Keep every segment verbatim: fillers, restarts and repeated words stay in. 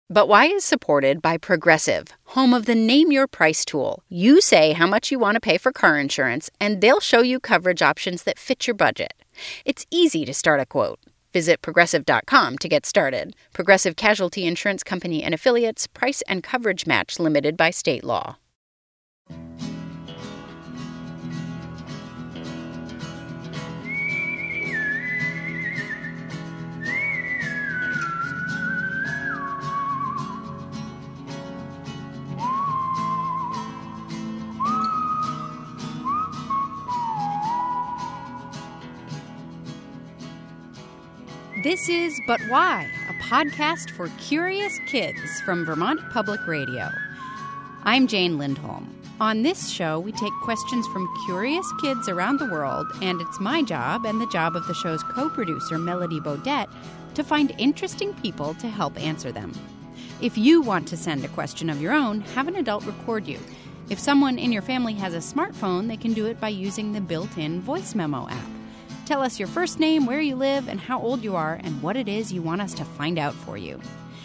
But Why is supported by Progressive, home of the Name Your Price tool. You say how much you want to pay for car insurance, and they'll show you coverage options that fit your budget. It's easy to start a quote. Visit Progressive dot com to get started. Progressive Casualty Insurance Company and Affiliates. Price and coverage match limited by state law. This is But Why, a podcast for curious kids from Vermont Public Radio. I'm Jane Lindholm. On this show, we take questions from curious kids around the world, and it's my job and the job of the show's co-producer, Melody Bodette, to find interesting people to help answer them. If you want to send a question of your own, have an adult record you. If someone in your family has a smartphone, they can do it by using the built-in voice memo app. Tell us your first name, where you live, and how old you are, and what it is you want us to find out for you.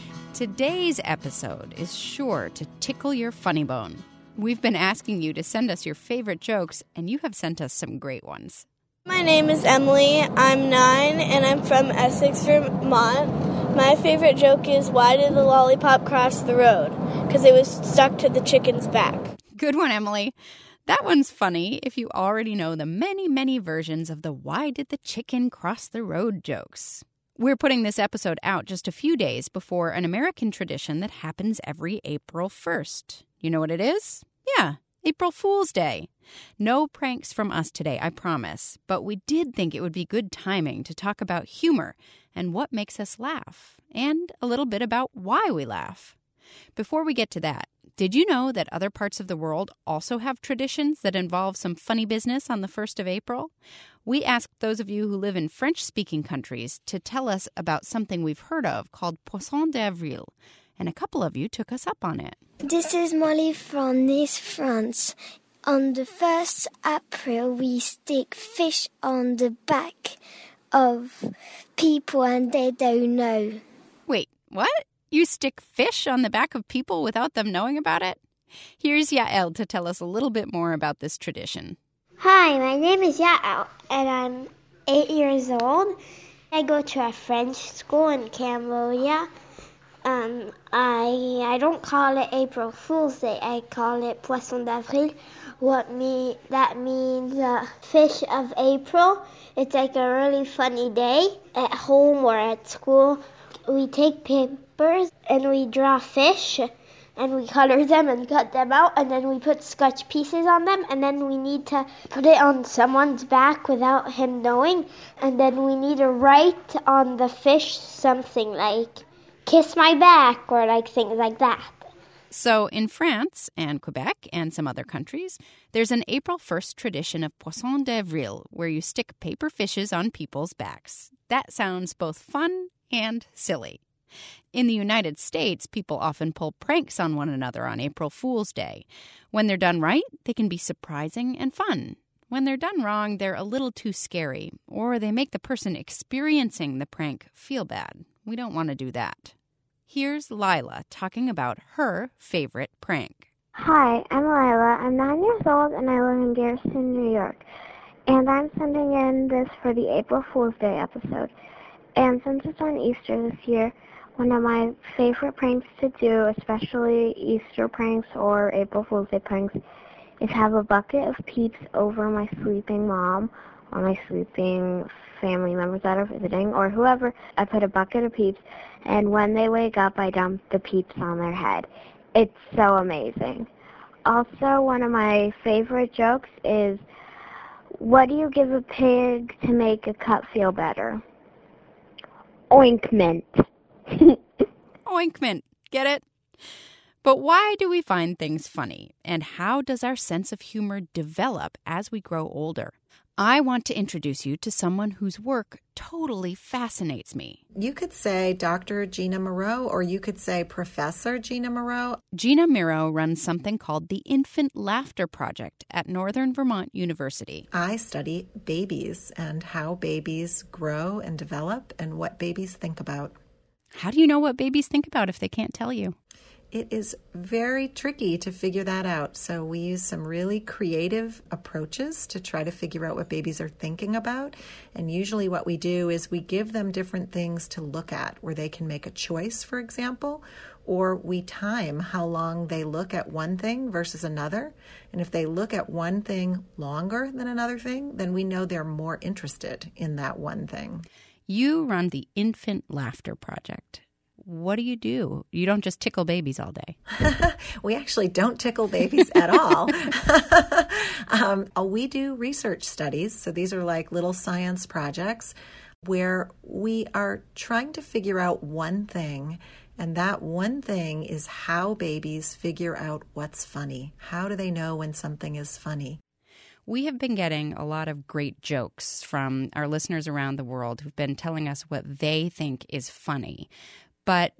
Today's episode is sure to tickle your funny bone. We've been asking you to send us your favorite jokes, and you have sent us some great ones. My name is Emily. I'm nine, and I'm from Essex, Vermont. My favorite joke is, why did the lollipop cross the road? Because it was stuck to the chicken's back. Good one, Emily. That one's funny if you already know the many, many versions of the why did the chicken cross the road jokes. We're putting this episode out just a few days before an American tradition that happens every April first. You know what it is? Yeah, April Fool's Day. No pranks from us today, I promise. But we did think it would be good timing to talk about humor and what makes us laugh, and a little bit about why we laugh. Before we get to that, did you know that other parts of the world also have traditions that involve some funny business on the first of April? We asked those of you who live in French-speaking countries to tell us about something we've heard of called Poisson d'Avril, and a couple of you took us up on it. This is Molly from Nice, France. On the first of April, we stick fish on the back of people and they don't know. Wait, what? You stick fish on the back of people without them knowing about it? Here's Yael to tell us a little bit more about this tradition. Hi, my name is Yael, and I'm eight years old. I go to a French school in Cambodia. Um, I I don't call it April Fool's Day. I call it Poisson d'Avril. What me that means uh, fish of April. It's like a really funny day at home or at school. We take papers and we draw fish and we color them and cut them out, and then we put scotch pieces on them, and then we need to put it on someone's back without him knowing, and then we need to write on the fish something like kiss my back or like things like that. So in France and Quebec and some other countries, there's an April first tradition of Poisson d'Avril where you stick paper fishes on people's backs. That sounds both fun and silly. In the United States, people often pull pranks on one another on April Fool's Day. When they're done right, they can be surprising and fun. When they're done wrong, they're a little too scary, or they make the person experiencing the prank feel bad. We don't want to do that. Here's Lila talking about her favorite prank. Hi, I'm Lila. I'm nine years old and I live in Garrison, New York. And I'm sending in this for the April Fool's Day episode. And since it's on Easter this year, one of my favorite pranks to do, especially Easter pranks or April Fool's Day pranks, is have a bucket of Peeps over my sleeping mom or my sleeping family members that are visiting or whoever. I put a bucket of Peeps, and when they wake up, I dump the Peeps on their head. It's so amazing. Also, one of my favorite jokes is, what do you give a pig to make a cut feel better? Ointment. Ointment. Get it? But why do we find things funny? And how does our sense of humor develop as we grow older? I want to introduce you to someone whose work totally fascinates me. You could say Doctor Gina Moreau, or you could say Professor Gina Moreau. Gina Moreau runs something called the Infant Laughter Project at Northern Vermont University. I study babies and how babies grow and develop and what babies think about. How do you know what babies think about if they can't tell you? It is very tricky to figure that out. So we use some really creative approaches to try to figure out what babies are thinking about. And usually what we do is we give them different things to look at where they can make a choice, for example, or we time how long they look at one thing versus another. And if they look at one thing longer than another thing, then we know they're more interested in that one thing. You run the Infant Laughter Project. What do you do? You don't just tickle babies all day. We actually don't tickle babies at all. um, we do research studies. So these are like little science projects where we are trying to figure out one thing. And that one thing is how babies figure out what's funny. How do they know when something is funny? We have been getting a lot of great jokes from our listeners around the world who've been telling us what they think is funny. But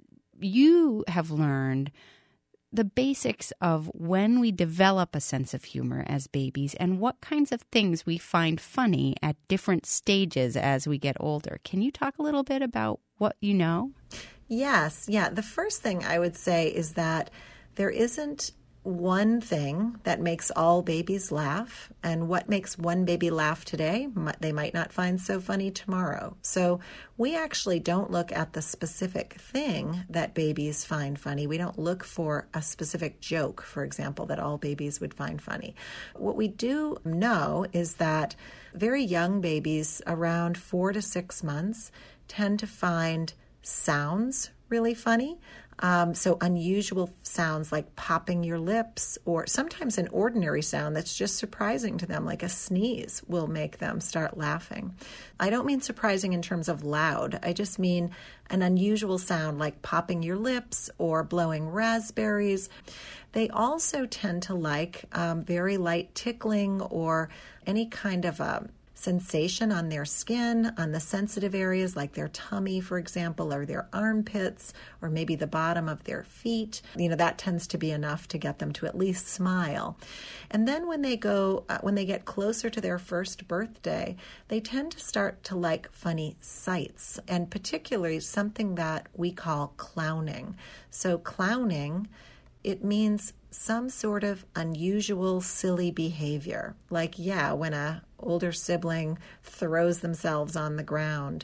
you have learned the basics of when we develop a sense of humor as babies and what kinds of things we find funny at different stages as we get older. Can you talk a little bit about what you know? Yes. Yeah. The first thing I would say is that there isn't one thing that makes all babies laugh, and what makes one baby laugh today, they might not find so funny tomorrow. So we actually don't look at the specific thing that babies find funny. We don't look for a specific joke, for example, that all babies would find funny. What we do know is that very young babies around four to six months tend to find sounds really funny. Um, so unusual sounds like popping your lips, or sometimes an ordinary sound that's just surprising to them, like a sneeze, will make them start laughing. I don't mean surprising in terms of loud. I just mean an unusual sound like popping your lips or blowing raspberries. They also tend to like um, very light tickling or any kind of a sensation on their skin, on the sensitive areas like their tummy, for example, or their armpits, or maybe the bottom of their feet. You know, that tends to be enough to get them to at least smile. And then when they go, uh, when they get closer to their first birthday, they tend to start to like funny sights, and particularly something that we call clowning. So clowning, it means some sort of unusual, silly behavior. Like, yeah, when a older sibling throws themselves on the ground,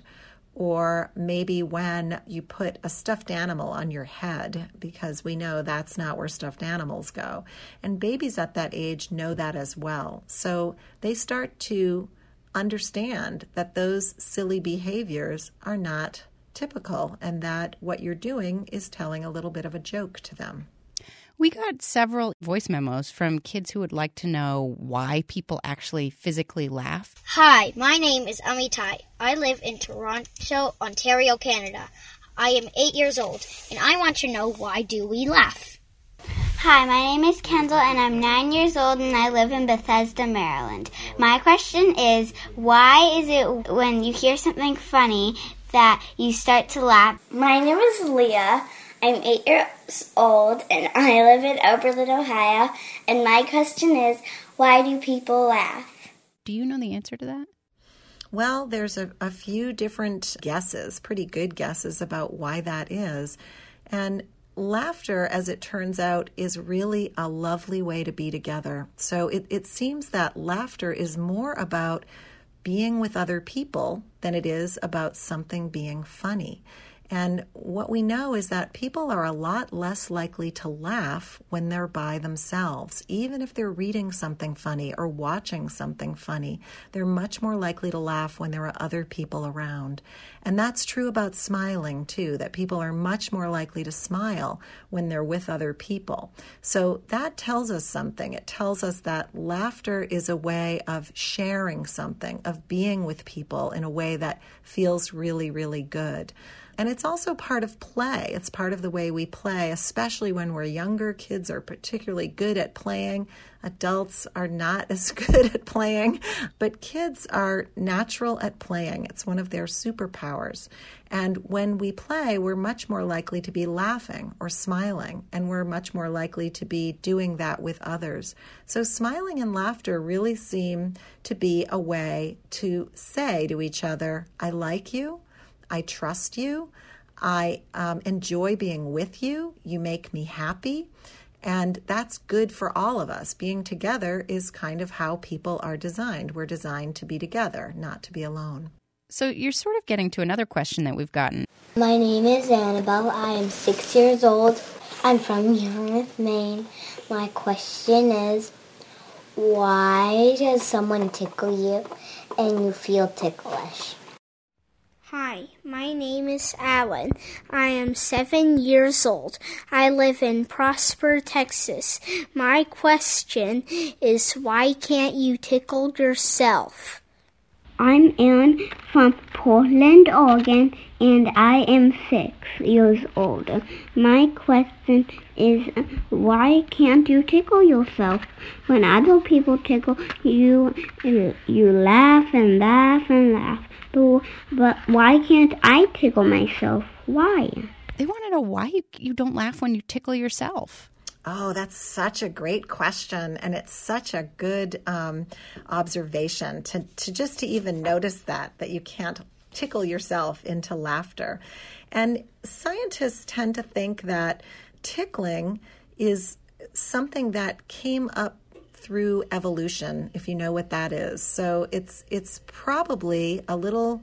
or maybe when you put a stuffed animal on your head, because we know that's not where stuffed animals go. And babies at that age know that as well. So they start to understand that those silly behaviors are not typical, and that what you're doing is telling a little bit of a joke to them. We got several voice memos from kids who would like to know why people actually physically laugh. Hi, my name is Amitai. I live in Toronto, Ontario, Canada. I am eight years old, and I want to know, why do we laugh? Hi, my name is Kendall, and I'm nine years old, and I live in Bethesda, Maryland. My question is, why is it when you hear something funny that you start to laugh? My name is Leah. I'm eight years old, and I live in Oberlin, Ohio, and my question is, why do people laugh? Do you know the answer to that? Well, there's a, a few different guesses, pretty good guesses about why that is. And laughter, as it turns out, is really a lovely way to be together. So it, it seems that laughter is more about being with other people than it is about something being funny. And what we know is that people are a lot less likely to laugh when they're by themselves. Even if they're reading something funny or watching something funny, they're much more likely to laugh when there are other people around. And that's true about smiling, too, that people are much more likely to smile when they're with other people. So that tells us something. It tells us that laughter is a way of sharing something, of being with people in a way that feels really, really good. And it's also part of play. It's part of the way we play, especially when we're younger. Kids are particularly good at playing. Adults are not as good at playing, but kids are natural at playing. It's one of their superpowers. And when we play, we're much more likely to be laughing or smiling, and we're much more likely to be doing that with others. So smiling and laughter really seem to be a way to say to each other, I like you, I trust you, I um, enjoy being with you. You make me happy. And that's good for all of us. Being together is kind of how people are designed. We're designed to be together, not to be alone. So you're sort of getting to another question that we've gotten. My name is Annabelle. I am six years old. I'm from Yarmouth, Maine. My question is, why does someone tickle you and you feel ticklish? Hi, my name is Alan. I am seven years old. I live in Prosper, Texas. My question is, why can't you tickle yourself? I'm Ann from Portland, Oregon, and I am six years old. My question is, why can't you tickle yourself? When other people tickle you, you laugh and laugh and laugh. But, but why can't I tickle myself? Why? They want to know why you, you don't laugh when you tickle yourself. Oh, that's such a great question, and it's such a good um, observation to, to just to even notice that, that you can't tickle yourself into laughter. And scientists tend to think that tickling is something that came up through evolution, if you know what that is. So it's it's probably a little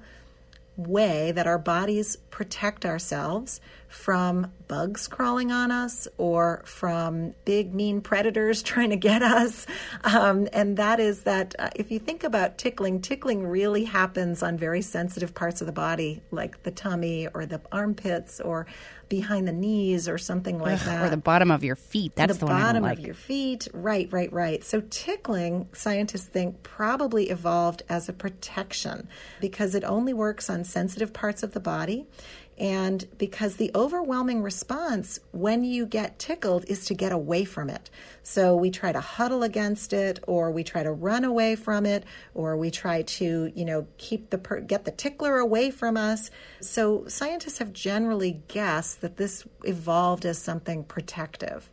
way that our bodies protect ourselves from bugs crawling on us or from big, mean predators trying to get us. Um, and that is that uh, if you think about tickling, tickling really happens on very sensitive parts of the body, like the tummy or the armpits or behind the knees or something like Ugh, that. Or the bottom of your feet. That's the, the one I don't bottom like. of your feet. Right, right, right. So tickling, scientists think, probably evolved as a protection because it only works on sensitive parts of the body. And because the overwhelming response when you get tickled is to get away from it. So we try to huddle against it, or we try to run away from it, or we try to, you know, keep the per- get the tickler away from us. So scientists have generally guessed that this evolved as something protective.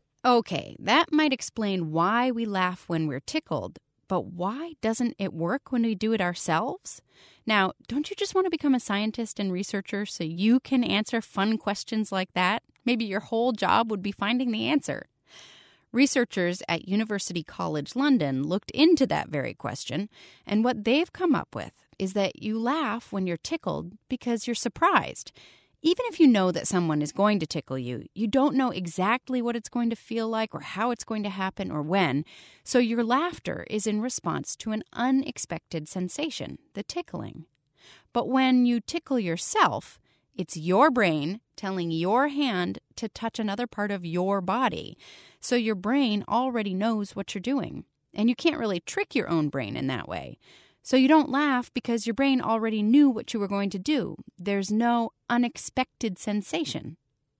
Okay, that might explain why we laugh when we're tickled. But why doesn't it work when we do it ourselves? Now, don't you just want to become a scientist and researcher so you can answer fun questions like that? Maybe your whole job would be finding the answer. Researchers at University College London looked into that very question, and what they've come up with is that you laugh when you're tickled because you're surprised. Even if you know that someone is going to tickle you, you don't know exactly what it's going to feel like or how it's going to happen or when. So your laughter is in response to an unexpected sensation, the tickling. But when you tickle yourself, it's your brain telling your hand to touch another part of your body. So your brain already knows what you're doing. And you can't really trick your own brain in that way. So you don't laugh because your brain already knew what you were going to do. There's no unexpected sensation.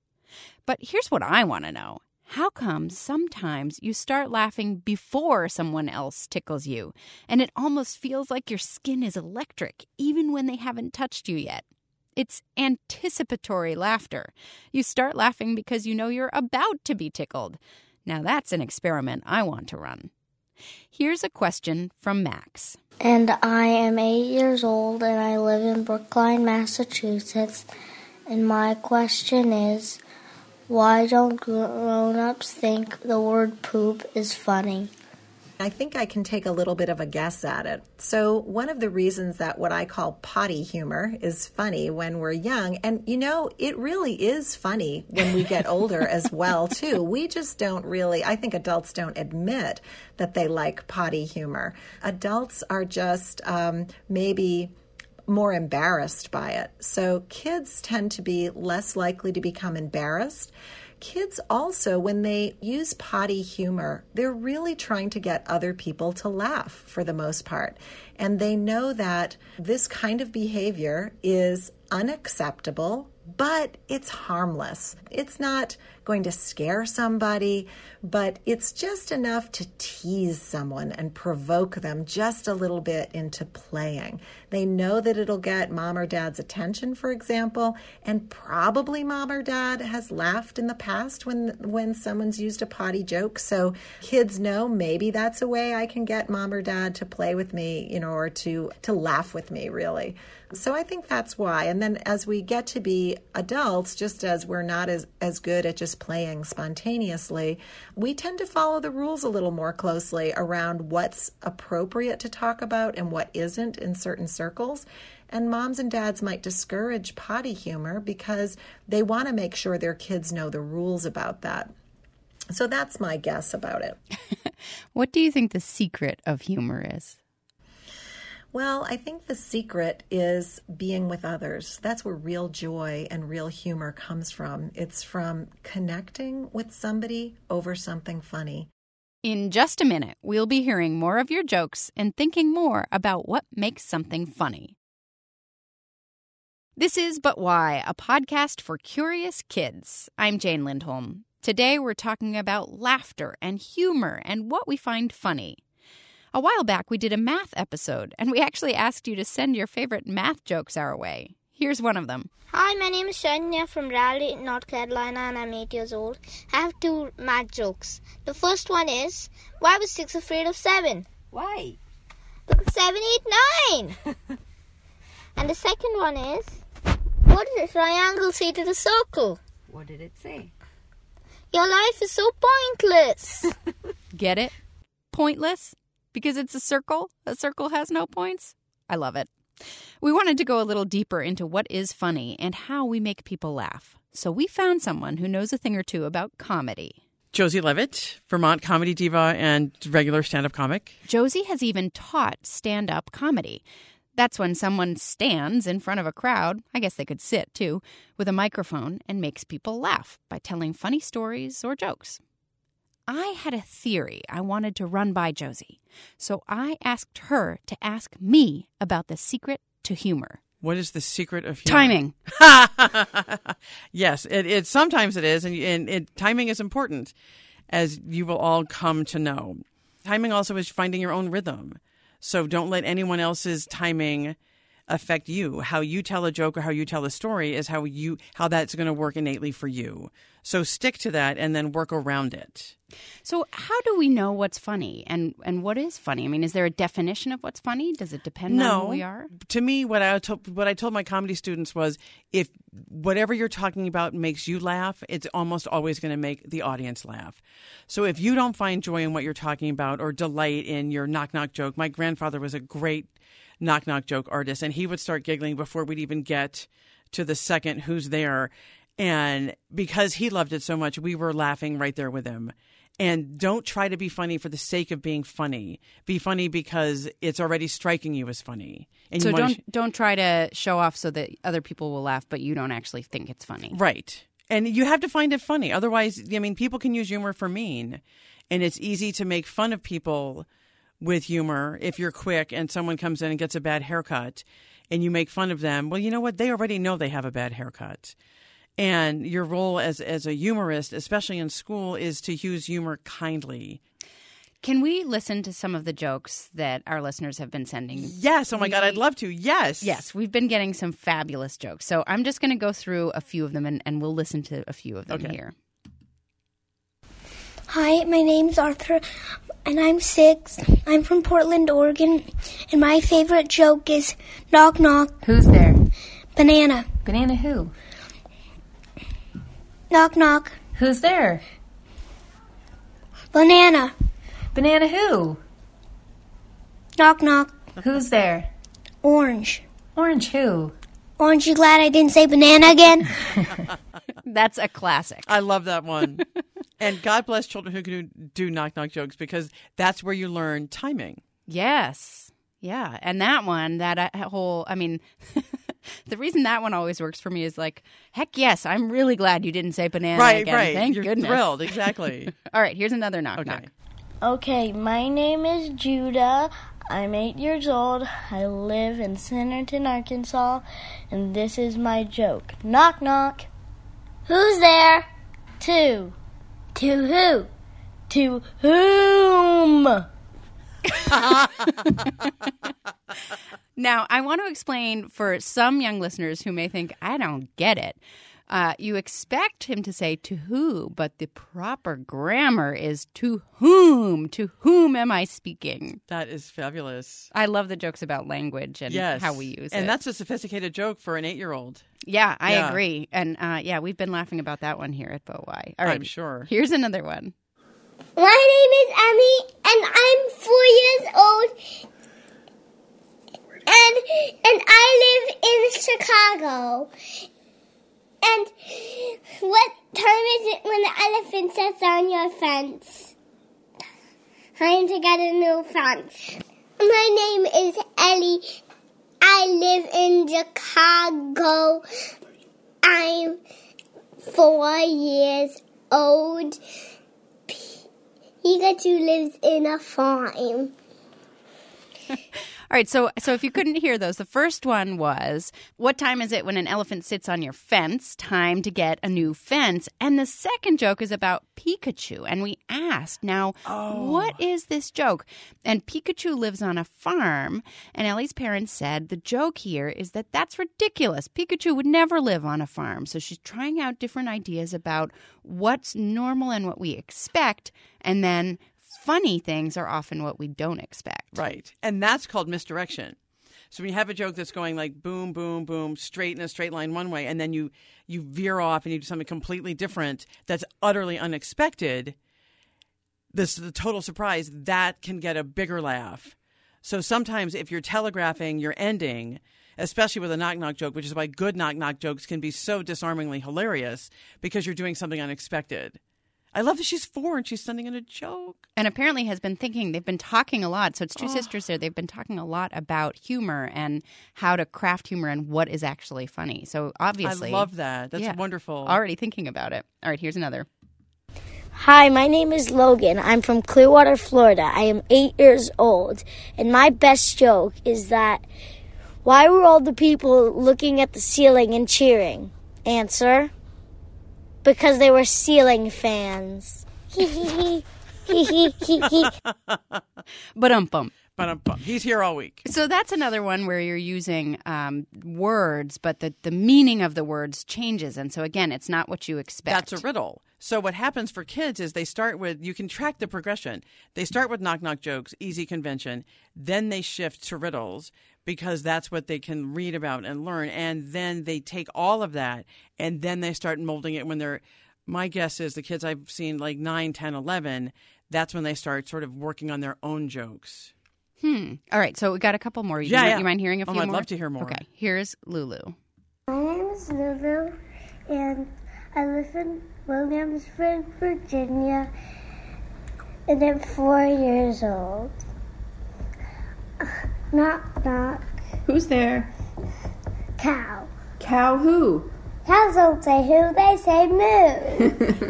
But here's what I want to know. How come sometimes you start laughing before someone else tickles you, and it almost feels like your skin is electric, even when they haven't touched you yet? It's anticipatory laughter. You start laughing because you know you're about to be tickled. Now that's an experiment I want to run. Here's a question from Max. And I am eight years old, and I live in Brookline, Massachusetts. And my question is, why don't grown-ups think the word poop is funny? I think I can take a little bit of a guess at it. So one of the reasons that what I call potty humor is funny when we're young, and you know, it really is funny when we get older as well, too. We just don't really, I think adults don't admit that they like potty humor. Adults are just um, maybe more embarrassed by it. So kids tend to be less likely to become embarrassed. Kids also, when they use potty humor, they're really trying to get other people to laugh for the most part. And they know that this kind of behavior is unacceptable, but it's harmless. It's not going to scare somebody, but it's just enough to tease someone and provoke them just a little bit into playing. They know that it'll get mom or dad's attention, for example, and probably mom or dad has laughed in the past when when someone's used a potty joke. So kids know maybe that's a way I can get mom or dad to play with me, you know, or to, to laugh with me, really. So I think that's why. And then as we get to be we adults, just as we're not as, as good at just playing spontaneously, we tend to follow the rules a little more closely around what's appropriate to talk about and what isn't in certain circles. And moms and dads might discourage potty humor because they want to make sure their kids know the rules about that. So that's my guess about it. What do you think the secret of humor is? Well, I think the secret is being with others. That's where real joy and real humor comes from. It's from connecting with somebody over something funny. In just a minute, we'll be hearing more of your jokes and thinking more about what makes something funny. This is But Why, a podcast for curious kids. I'm Jane Lindholm. Today we're talking about laughter and humor and what we find funny. A while back we did a math episode, and we actually asked you to send your favorite math jokes our way. Here's one of them. Hi, my name is Shania from Raleigh, North Carolina, and I'm eight years old. I have two math jokes. The first one is, why was six afraid of seven? Why? Because seven, eight, nine. And the second one is, what did a triangle say to the circle? What did it say? Your life is so pointless. Get it? Pointless? Because it's a circle? A circle has no points? I love it. We wanted to go a little deeper into what is funny and how we make people laugh. So we found someone who knows a thing or two about comedy. Josie Levitt, Vermont comedy diva and regular stand-up comic. Josie has even taught stand-up comedy. That's when someone stands in front of a crowd, I guess they could sit too, with a microphone and makes people laugh by telling funny stories or jokes. I had a theory I wanted to run by Josie, so I asked her to ask me about the secret to humor. What is the secret of humor? Timing. Yes, it, it sometimes it is, and, and it, timing is important, as you will all come to know. Timing also is finding your own rhythm, so don't let anyone else's timing affect you. How you tell a joke or how you tell a story is how you how that's going to work innately for you. So stick to that and then work around it. So how do we know what's funny and, and what is funny? I mean, is there a definition of what's funny? Does it depend no. on who we are? To me, what I told what I told my comedy students was, if whatever you're talking about makes you laugh, it's almost always going to make the audience laugh. So if you don't find joy in what you're talking about or delight in your knock-knock joke, my grandfather was a great knock-knock joke artist, and he would start giggling before we'd even get to the second who's there. And because he loved it so much, we were laughing right there with him. And don't try to be funny for the sake of being funny. Be funny because it's already striking you as funny. And so you don't sh- don't try to show off so that other people will laugh, but you don't actually think it's funny. Right. And you have to find it funny. Otherwise, I mean, people can use humor for mean. And it's easy to make fun of people with humor if you're quick and someone comes in and gets a bad haircut and you make fun of them. Well, you know what? They already know they have a bad haircut. And your role as as a humorist, especially in school, is to use humor kindly. Can we listen to some of the jokes that our listeners have been sending? Yes. Oh, my we, God. I'd love to. Yes. Yes. We've been getting some fabulous jokes. So I'm just going to go through a few of them, and, and we'll listen to a few of them okay. here. Hi, my name's Arthur, and I'm six. I'm from Portland, Oregon, and my favorite joke is knock, knock. Who's there? Banana. Banana who? Knock, knock. Who's there? Banana. Banana who? Knock, knock. Who's there? Orange. Orange who? Aren't you glad I didn't say banana again? That's a classic. I love that one. And God bless children who can do knock-knock jokes, because that's where you learn timing. Yes. Yeah. And that one, that whole, I mean, the reason that one always works for me is like, heck yes, I'm really glad you didn't say banana right, again. Right, Thank You're goodness. thrilled, exactly. All right, here's another knock-knock. Okay. okay, my name is Judah. I'm eight years old. I live in Centerton, Arkansas, and this is my joke. Knock, knock. Who's there? To. To who? To whom? Now, I want to explain for some young listeners who may think, I don't get it. Uh, you expect him to say to who, but the proper grammar is to whom. To whom am I speaking? That is fabulous. I love the jokes about language and yes. how we use and it. And that's a sophisticated joke for an eight-year-old. Yeah, I yeah. agree. And uh, yeah, we've been laughing about that one here at Bo Y. All right, I'm sure. Here's another one. My name is Emmy, and I'm four years old. And and I live in Chicago. And what time is it when the elephant sits on your fence? Time to get a new fence. My name is Ellie. I live in Chicago. I'm four years old. Pikachu lives in a farm. All right, so so if you couldn't hear those, the first one was, what time is it when an elephant sits on your fence? Time to get a new fence. And the second joke is about Pikachu. And we asked, now, oh. what is this joke? And Pikachu lives on a farm. And Ellie's parents said the joke here is that that's ridiculous. Pikachu would never live on a farm. So she's trying out different ideas about what's normal and what we expect. And then funny things are often what we don't expect. Right. And that's called misdirection. So when you have a joke that's going like boom, boom, boom, straight in a straight line one way, and then you, you veer off and you do something completely different that's utterly unexpected, this the total surprise, that can get a bigger laugh. So sometimes if you're telegraphing your ending, especially with a knock-knock joke, which is why good knock-knock jokes can be so disarmingly hilarious, because you're doing something unexpected. I love that she's four and she's sending in a joke. And apparently has been thinking, they've been talking a lot. So it's two oh. sisters there. They've been talking a lot about humor and how to craft humor and what is actually funny. So obviously. I love that. That's yeah, wonderful. Already thinking about it. All right, here's another. Hi, my name is Logan. I'm from Clearwater, Florida. I am eight years old. And my best joke is that, why were all the people looking at the ceiling and cheering? Answer. Because they were ceiling fans. Ba-dum-bum. Ba-dum-bum. He's here all week. So that's another one where you're using um, words, but the, the meaning of the words changes. And so, again, it's not what you expect. That's a riddle. So what happens for kids is they start with, you can track the progression. They start with knock-knock jokes, easy convention. Then they shift to riddles, because that's what they can read about and learn. And then they take all of that and then they start molding it when they're, my guess is the kids I've seen like nine, ten, eleven, that's when they start sort of working on their own jokes. Hmm. All right. So we got a couple more. You, yeah, mind, yeah. you mind hearing a oh, few I'd more? I'd love to hear more. Okay. Here's Lulu. My name is Lulu, and I live in Williamsburg, Virginia, and I'm four years old. Knock, knock. Who's there? Cow. Cow who? Cows don't say who, they say moo.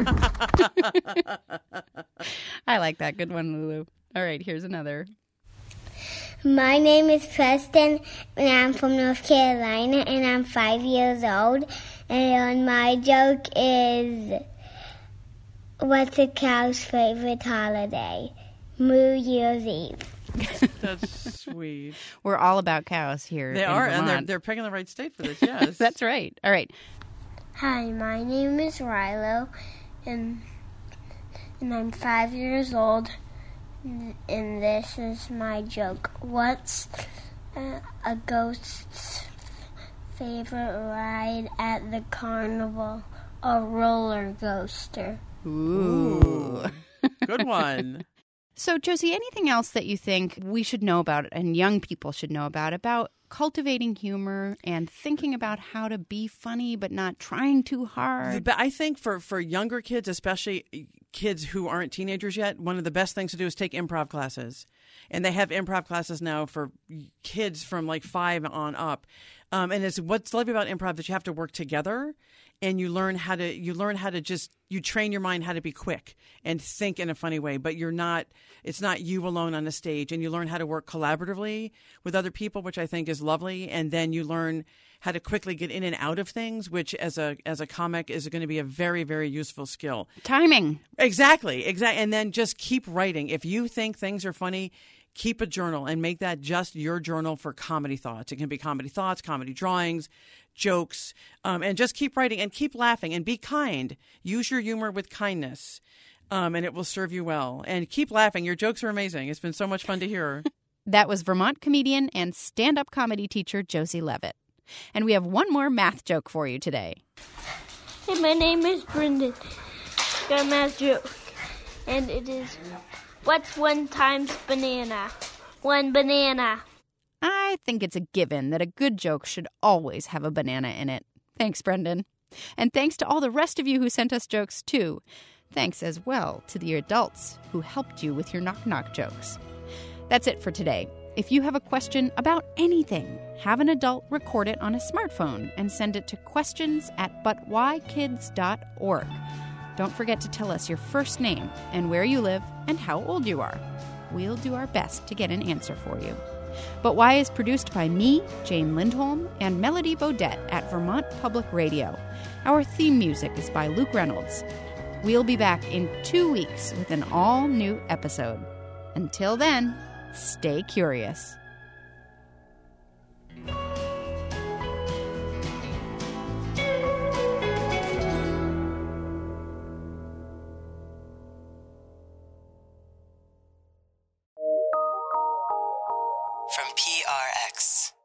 I like that. Good one, Lulu. All right, here's another. My name is Preston, and I'm from North Carolina, and I'm five years old. And my joke is, what's a cow's favorite holiday? New Year's Eve. That's sweet. We're all about cows here. They in are, Vermont. and they're they're picking the right state for this. Yes, that's right. All right. Hi, my name is Rilo, and and I'm five years old. And this is my joke. What's uh, a ghost's favorite ride at the carnival? A roller coaster. Ooh. Good one. So, Josie, anything else that you think we should know about and young people should know about, about cultivating humor and thinking about how to be funny but not trying too hard? But I think for, for younger kids, especially kids who aren't teenagers yet, one of the best things to do is take improv classes. And they have improv classes now for kids from like five on up. Um, and it's what's lovely about improv that you have to work together. And you learn how to you learn how to just you train your mind how to be quick and think in a funny way, but you're not it's not you alone on a stage, and you learn how to work collaboratively with other people, which I think is lovely. And then you learn how to quickly get in and out of things, which as a as a comic is going to be a very, very useful skill. Timing. Exactly. Exactly. And then just keep writing. If you think things are funny, keep a journal and make that just your journal for comedy thoughts. It can be comedy thoughts, comedy drawings, jokes, um, and just keep writing and keep laughing and be kind. Use your humor with kindness, um, and it will serve you well. And keep laughing. Your jokes are amazing. It's been so much fun to hear. That was Vermont comedian and stand-up comedy teacher Josie Levitt. And we have one more math joke for you today. Hey, my name is Brendan. Got a math joke. And it is, what's one times banana? One banana. I think it's a given that a good joke should always have a banana in it. Thanks, Brendan. And thanks to all the rest of you who sent us jokes, too. Thanks as well to the adults who helped you with your knock-knock jokes. That's it for today. If you have a question about anything, have an adult record it on a smartphone and send it to questions at but why kids dot org. Don't forget to tell us your first name and where you live and how old you are. We'll do our best to get an answer for you. But Why is produced by me, Jane Lindholm, and Melody Bodette at Vermont Public Radio. Our theme music is by Luke Reynolds. We'll be back in two weeks with an all-new episode. Until then, stay curious. From P R X.